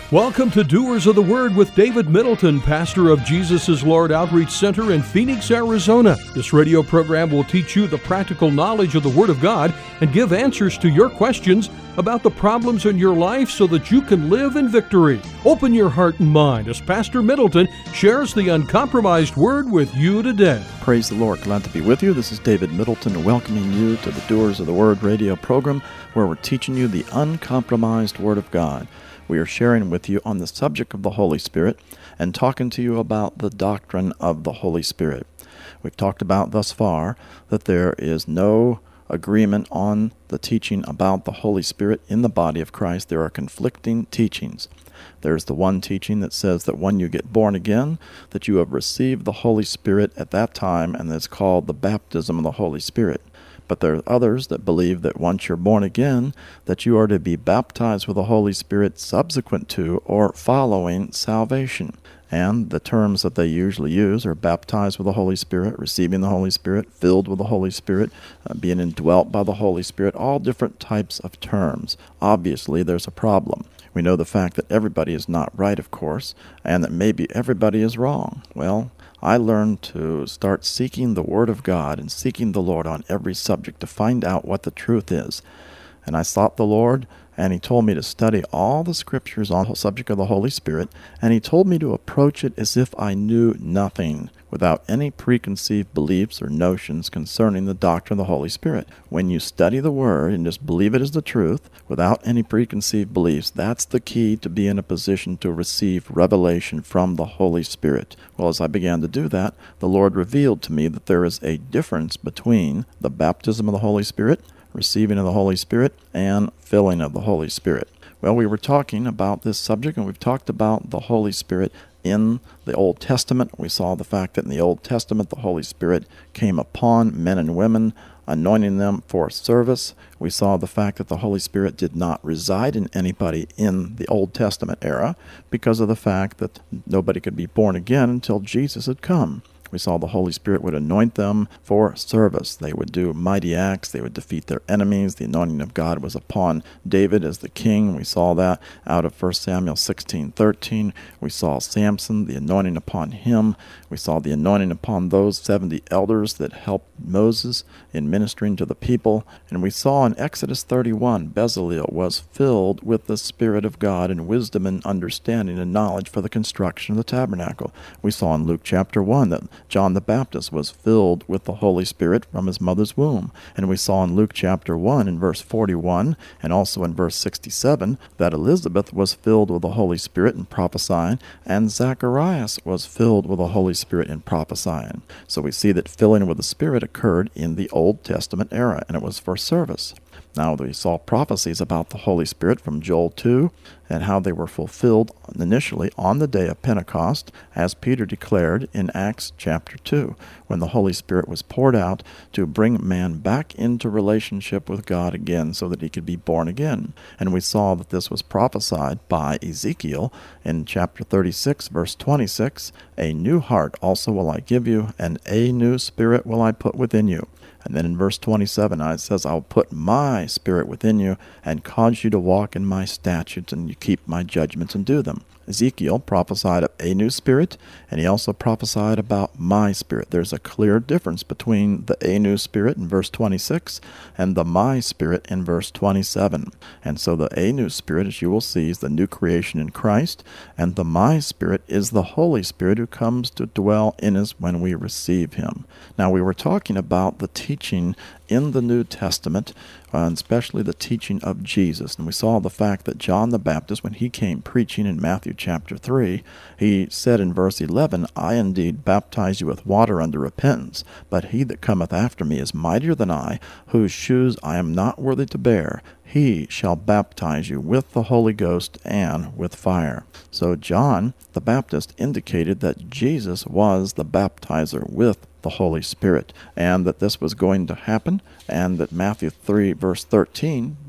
Welcome to Doers of the Word with David Middleton, pastor of Jesus is Lord Outreach Center in Phoenix, Arizona. This radio program will teach you the practical knowledge of the Word of God and give answers to your questions about the problems in your life so that you can live in victory. Open your heart and mind as Pastor Middleton shares the uncompromised Word with you today. Praise the Lord. Glad to be with you. This is David Middleton welcoming you to the Doers of the Word radio program where we're teaching you the uncompromised Word of God. We are sharing with you on the subject of the Holy Spirit and talking to you about the doctrine of the Holy Spirit. We've talked about thus far that there is no agreement on the teaching about the Holy Spirit in the body of Christ. There are conflicting teachings. There's the one teaching that says that when you get born again, that you have received the Holy Spirit at that time, and it's called the baptism of the Holy Spirit. But there are others that believe that once you're born again, that you are to be baptized with the Holy Spirit subsequent to or following salvation. And the terms that they usually use are baptized with the Holy Spirit, receiving the Holy Spirit, filled with the Holy Spirit, being indwelt by the Holy Spirit, all different types of terms. Obviously, there's a problem. We know the fact that everybody is not right, of course, and that maybe everybody is wrong. Well, I learned to start seeking the Word of God and seeking the Lord on every subject to find out what the truth is. And I sought the Lord, and He told me to study all the Scriptures on the subject of the Holy Spirit, and He told me to approach it as if I knew nothing, without any preconceived beliefs or notions concerning the doctrine of the Holy Spirit. When you study the Word and just believe it as the truth, without any preconceived beliefs, that's the key to be in a position to receive revelation from the Holy Spirit. Well, as I began to do that, the Lord revealed to me that there is a difference between the baptism of the Holy Spirit, receiving of the Holy Spirit, and filling of the Holy Spirit. Well, we were talking about this subject, and we've talked about the Holy Spirit in the Old Testament. We saw the fact that in the Old Testament, the Holy Spirit came upon men and women, anointing them for service. We saw the fact that the Holy Spirit did not reside in anybody in the Old Testament era because of the fact that nobody could be born again until Jesus had come. We saw the Holy Spirit would anoint them for service. They would do mighty acts. They would defeat their enemies. The anointing of God was upon David as the king. We saw that out of 1 Samuel 16:13. We saw Samson, the anointing upon him. We saw the anointing upon those 70 elders that helped Moses in ministering to the people. And we saw in Exodus 31, Bezalel was filled with the Spirit of God and wisdom and understanding and knowledge for the construction of the tabernacle. We saw in Luke chapter 1 that John the Baptist was filled with the Holy Spirit from his mother's womb. And we saw in Luke chapter 1 in verse 41 and also in verse 67 that Elizabeth was filled with the Holy Spirit in prophesying, and Zacharias was filled with the Holy Spirit in prophesying. So we see that filling with the Spirit occurred in the Old Testament era, and it was for service. Now we saw prophecies about the Holy Spirit from Joel 2 and how they were fulfilled initially on the day of Pentecost, as Peter declared in Acts chapter 2, when the Holy Spirit was poured out to bring man back into relationship with God again so that he could be born again. And we saw that this was prophesied by Ezekiel in chapter 36, verse 26, "A new heart also will I give you, and a new spirit will I put within you." And then in verse 27, it says, "I'll put my spirit within you and cause you to walk in my statutes, and you keep my judgments and do them." Ezekiel prophesied of a new spirit, and he also prophesied about my spirit. There's a clear difference between the a new spirit in verse 26 and the my spirit in verse 27. And so the a new spirit, as you will see, is the new creation in Christ, and the my spirit is the Holy Spirit who comes to dwell in us when we receive him. Now, we were talking about the teaching in the New Testament, and especially the teaching of Jesus. And we saw the fact that John the Baptist, when he came preaching in Matthew chapter 3, he said in verse 11, "I indeed baptize you with water unto repentance, but he that cometh after me is mightier than I, whose shoes I am not worthy to bear. He shall baptize you with the Holy Ghost and with fire." So John the Baptist indicated that Jesus was the baptizer with the Holy Spirit, and that this was going to happen, and that Matthew 3 verse 13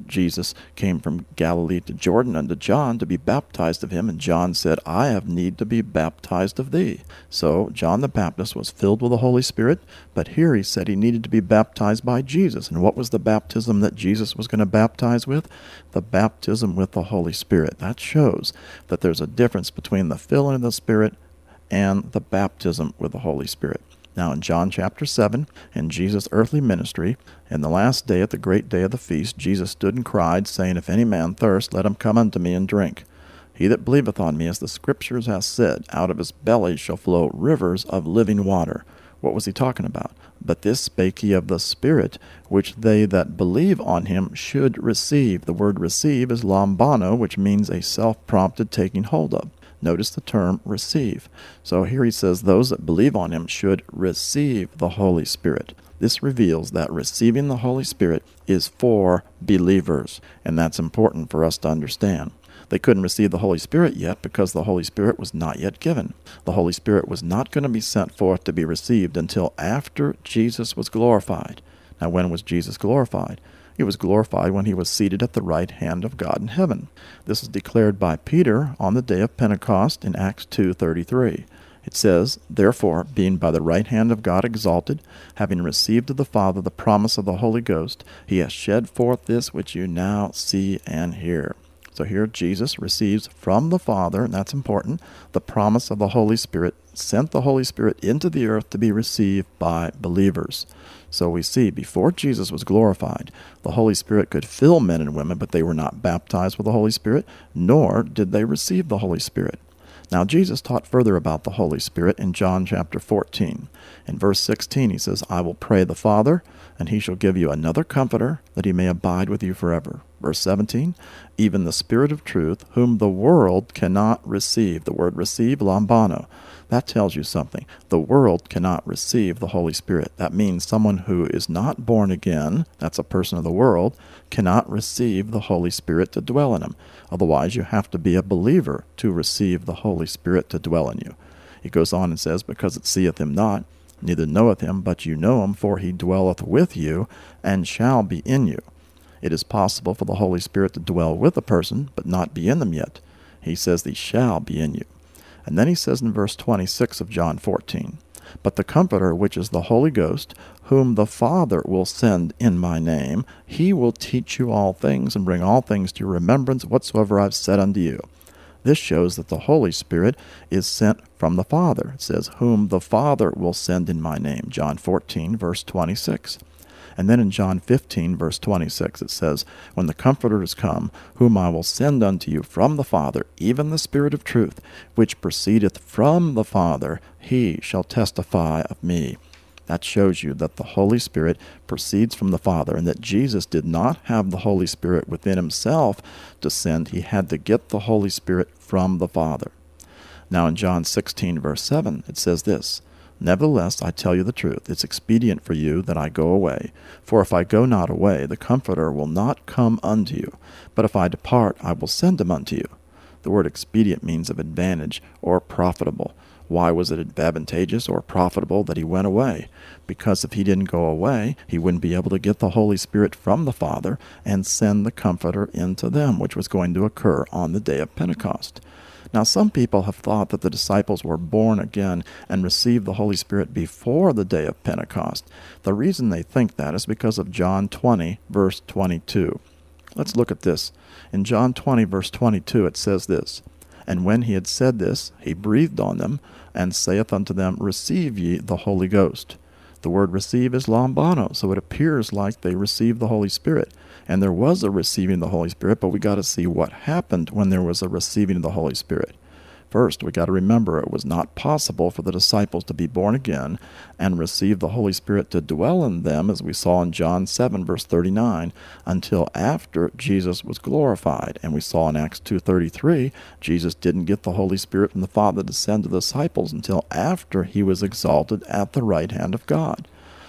Jesus came from Galilee to Jordan unto John to be baptized of him, and John said, I have need to be baptized of thee. So John the Baptist was filled with the Holy Spirit, but here he said he needed to be baptized by Jesus. And what was the baptism that Jesus was going to baptize with? The baptism with the Holy Spirit. That shows that there's a difference between the filling of the Spirit and the baptism with the Holy Spirit. Now in John chapter 7, in Jesus' earthly ministry, in the last day at the great day of the feast, Jesus stood and cried, saying, If any man thirst, let him come unto me and drink. He that believeth on me, as the Scriptures have said, out of his belly shall flow rivers of living water. What was he talking about? But this spake he of the Spirit, which they that believe on him should receive. The word receive is lambano, which means a self-prompted taking hold of. Notice the term receive. So here he says those that believe on him should receive the Holy Spirit. This reveals that receiving the Holy Spirit is for believers, and that's important for us to understand. They couldn't receive the Holy Spirit yet because the Holy Spirit was not yet given. The Holy Spirit was not going to be sent forth to be received until after Jesus was glorified. Now, when was Jesus glorified? He was glorified when he was seated at the right hand of God in heaven. This is declared by Peter on the day of Pentecost in Acts 2:33. It says, Therefore, being by the right hand of God exalted, having received of the Father the promise of the Holy Ghost, he has shed forth this which you now see and hear. So here Jesus receives from the Father, and that's important, the promise of the Holy Spirit, sent the Holy Spirit into the earth to be received by believers. So we see, before Jesus was glorified, the Holy Spirit could fill men and women, but they were not baptized with the Holy Spirit, nor did they receive the Holy Spirit. Now Jesus taught further about the Holy Spirit in John chapter 14. In verse 16 he says, I will pray the Father, and he shall give you another Comforter, that he may abide with you forever. Verse 17, even the Spirit of truth, whom the world cannot receive. The word receive, lambano. That tells you something. The world cannot receive the Holy Spirit. That means someone who is not born again, that's a person of the world, cannot receive the Holy Spirit to dwell in him. Otherwise, you have to be a believer to receive the Holy Spirit to dwell in you. He goes on and says, because it seeth him not, neither knoweth him, but you know him, for he dwelleth with you, and shall be in you. It is possible for the Holy Spirit to dwell with a person, but not be in them yet. He says he shall be in you. And then he says in verse 26 of John 14, But the Comforter, which is the Holy Ghost, whom the Father will send in my name, he will teach you all things, and bring all things to your remembrance whatsoever I've said unto you. This shows that the Holy Spirit is sent from the Father. It says, whom the Father will send in my name, John 14, verse 26. And then in John 15, verse 26, it says, When the Comforter is come, whom I will send unto you from the Father, even the Spirit of truth, which proceedeth from the Father, he shall testify of me. That shows you that the Holy Spirit proceeds from the Father, and that Jesus did not have the Holy Spirit within himself to send. He had to get the Holy Spirit from the Father. Now in John 16, verse 7, it says this, Nevertheless, I tell you the truth, it's expedient for you that I go away. For if I go not away, the Comforter will not come unto you. But if I depart, I will send him unto you. The word expedient means of advantage or profitable. Why was it advantageous or profitable that he went away? Because if he didn't go away, he wouldn't be able to get the Holy Spirit from the Father and send the Comforter into them, which was going to occur on the day of Pentecost. Now, some people have thought that the disciples were born again and received the Holy Spirit before the day of Pentecost. The reason they think that is because of John 20, verse 22. Let's look at this. In John 20, verse 22, it says this, And when he had said this, he breathed on them, and saith unto them, Receive ye the Holy Ghost. The word receive is lambano, so it appears like they received the Holy Spirit. And there was a receiving the Holy Spirit, but we got to see what happened when there was a receiving of the Holy Spirit. First, we got to remember it was not possible for the disciples to be born again and receive the Holy Spirit to dwell in them, as we saw in John 7, verse 39, until after Jesus was glorified. And we saw in Acts 2:33, Jesus didn't get the Holy Spirit from the Father to send to the disciples until after he was exalted at the right hand of God.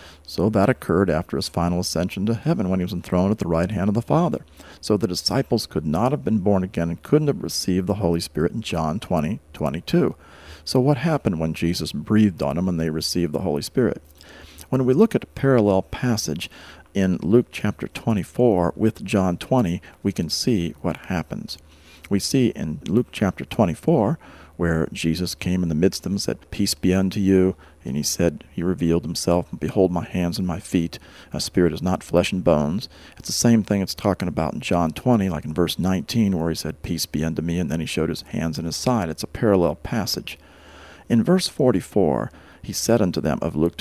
So that occurred after his final ascension to heaven, when he was enthroned at the right hand of the Father. So the disciples could not have been born again and couldn't have received the Holy Spirit in John 20:22. So what happened when Jesus breathed on them and they received the Holy Spirit? When we look at a parallel passage in Luke chapter 24 with John 20, we can see what happens. We see in Luke chapter 24 where Jesus came in the midst of them and said, "Peace be unto you." And he said, he revealed himself, "Behold my hands and my feet. A spirit is not flesh and bones." It's the same thing it's talking about in John 20, like in verse 19, where he said, "Peace be unto me," and then he showed his hands and his side. It's a parallel passage. In verse 44, he said unto them of Luke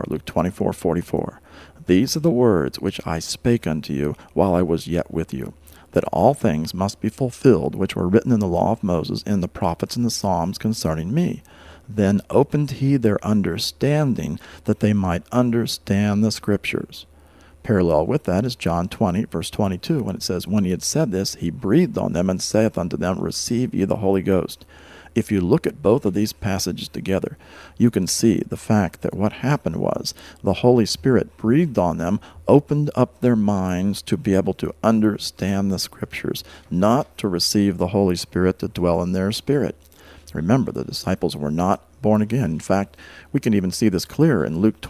24:44, "These are the words which I spake unto you while I was yet with you, that all things must be fulfilled which were written in the law of Moses, in the prophets, and the Psalms concerning me. Then opened he their understanding, that they might understand the Scriptures." Parallel with that is John 20, verse 22, when it says, "When he had said this, he breathed on them, and saith unto them, Receive ye the Holy Ghost." If you look at both of these passages together, you can see the fact that what happened was the Holy Spirit breathed on them, opened up their minds to be able to understand the Scriptures, not to receive the Holy Spirit to dwell in their spirit. Remember, the disciples were not born again. In fact, we can even see this clearer in Luke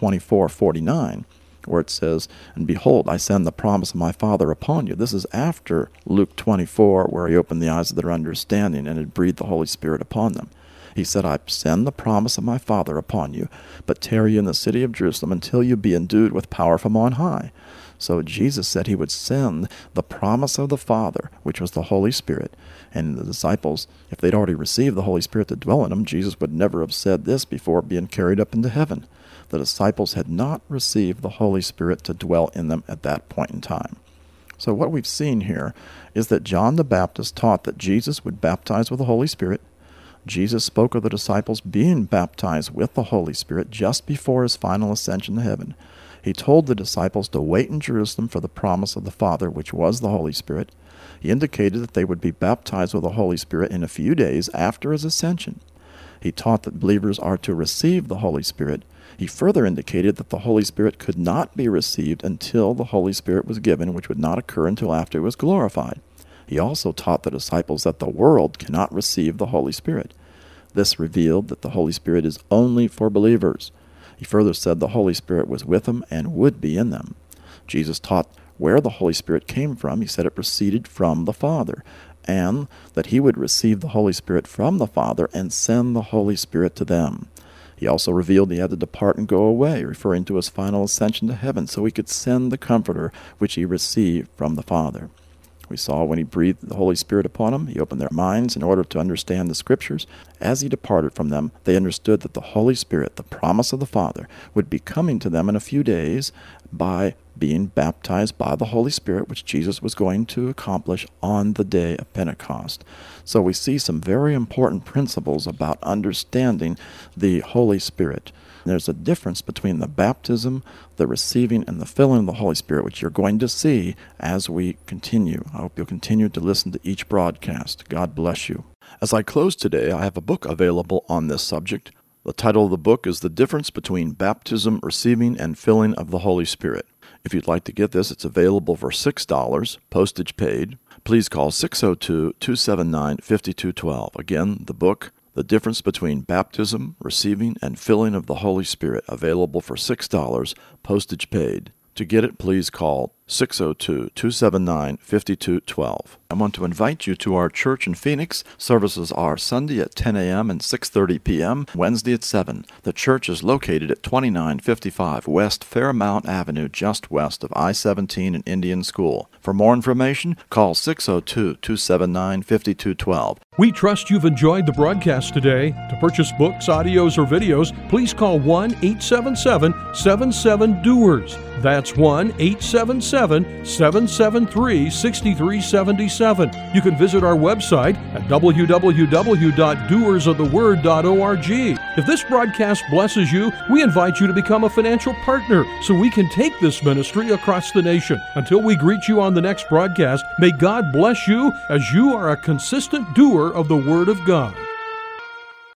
24:49, where it says, "And behold, I send the promise of my Father upon you." This is after Luke 24, where he opened the eyes of their understanding and had breathed the Holy Spirit upon them. He said, "I send the promise of my Father upon you, but tarry in the city of Jerusalem until you be endued with power from on high." So Jesus said he would send the promise of the Father, which was the Holy Spirit. And the disciples, if they'd already received the Holy Spirit to dwell in them, Jesus would never have said this before being carried up into heaven. The disciples had not received the Holy Spirit to dwell in them at that point in time. So what we've seen here is that John the Baptist taught that Jesus would baptize with the Holy Spirit. Jesus spoke of the disciples being baptized with the Holy Spirit just before his final ascension to heaven. He told the disciples to wait in Jerusalem for the promise of the Father, which was the Holy Spirit. He indicated that they would be baptized with the Holy Spirit in a few days after his ascension. He taught that believers are to receive the Holy Spirit. He further indicated that the Holy Spirit could not be received until the Holy Spirit was given, which would not occur until after it was glorified. He also taught the disciples that the world cannot receive the Holy Spirit. This revealed that the Holy Spirit is only for believers. He further said the Holy Spirit was with them and would be in them. Jesus taught where the Holy Spirit came from. He said it proceeded from the Father, and that he would receive the Holy Spirit from the Father and send the Holy Spirit to them. He also revealed he had to depart and go away, referring to his final ascension to heaven, so he could send the Comforter which he received from the Father. We saw when he breathed the Holy Spirit upon them, he opened their minds in order to understand the Scriptures. As he departed from them, they understood that the Holy Spirit, the promise of the Father, would be coming to them in a few days by being baptized by the Holy Spirit, which Jesus was going to accomplish on the day of Pentecost. So we see some very important principles about understanding the Holy Spirit. There's a difference between the baptism, the receiving, and the filling of the Holy Spirit, which you're going to see as we continue. I hope you'll continue to listen to each broadcast. God bless you. As I close today, I have a book available on this subject. The title of the book is The Difference Between Baptism, Receiving, and Filling of the Holy Spirit. If you'd like to get this, it's available for $6, postage paid. Please call 602-279-5212. Again, the book, The Difference Between Baptism, Receiving, and Filling of the Holy Spirit, available for $6, postage paid. To get it, please call 602-279-5212. I want to invite you to our church in Phoenix. Services are Sunday at 10 a.m. and 6:30 p.m., Wednesday at 7. The church is located at 2955 West Fairmount Avenue, just west of I-17 and Indian School. For more information, call 602-279-5212. We trust you've enjoyed the broadcast today. To purchase books, audios, or videos, please call 1-877-77-DOERS. That's 1-877-773-6377. You can visit our website at www.doersoftheword.org. If this broadcast blesses you, we invite you to become a financial partner so we can take this ministry across the nation. Until we greet you on the next broadcast, may God bless you as you are a consistent doer of the Word of God.